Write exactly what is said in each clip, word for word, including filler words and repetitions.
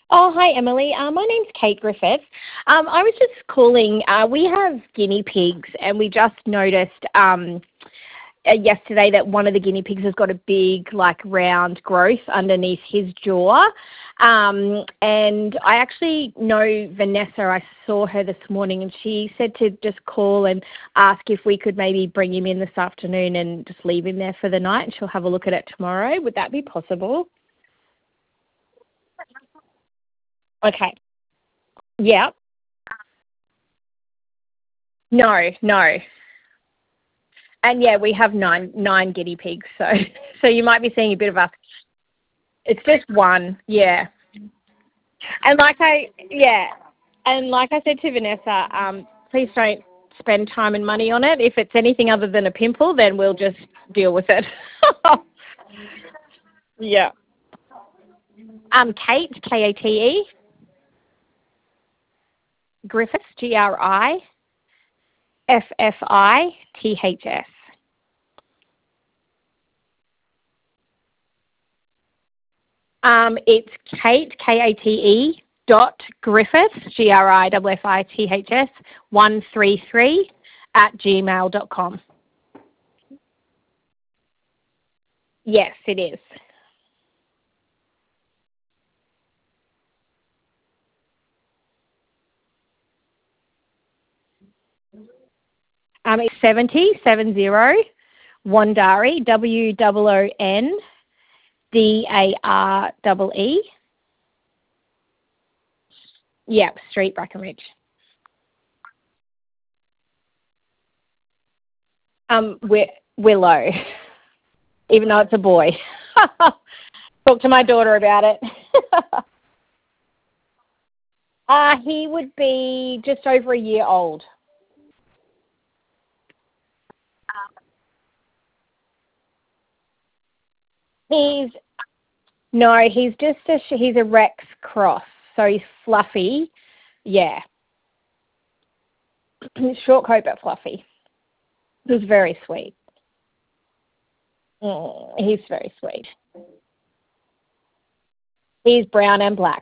Oh, hi, Emily. Uh, my name's Kate Griffiths. Um, I was just calling. Uh, we have guinea pigs, and we just noticed um, uh, yesterday that one of the guinea pigs has got a big, like, round growth underneath his jaw. Um, and I actually know Vanessa. I saw her this morning, and she said to just call and ask if we could maybe bring him in this afternoon and just leave him there for the night, and she'll have a look at it tomorrow. Would that be possible? Okay. Yeah. No, no. And yeah, we have nine nine guinea pigs, so so you might be seeing a bit of us. It's just one, yeah. And like I yeah, and like I said to Vanessa, um, please don't spend time and money on it. If it's anything other than a pimple, then we'll just deal with it. Yeah. Um, Kate, K A T E, Griffiths, G R I F F I T H S. Um, it's Kate, K A T E, dot Griffiths, G R I F F I T H S, one three three at gmail dot com. Yes, it is. Um, it's seventy, seven zero, Wondari, W O O N D A R E E. Yep, Street, Brackenridge. Um, Wi- Willow, even though it's a boy. Talk to my daughter about it. uh, he would be just over a year old. He's No, he's just a sh- he's a Rex cross, so he's fluffy. Yeah, short coat but fluffy. He's very sweet. Mm, he's very sweet. He's brown and black.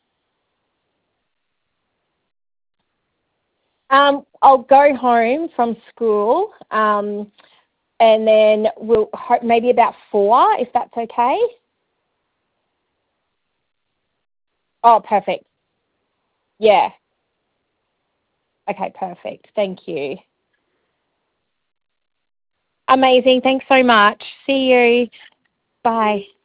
Um, I'll go home from school, um, and then we'll ho- maybe about four, if that's okay. Oh, perfect. Yeah. Okay, perfect. Thank you. Amazing. Thanks so much. See you. Bye.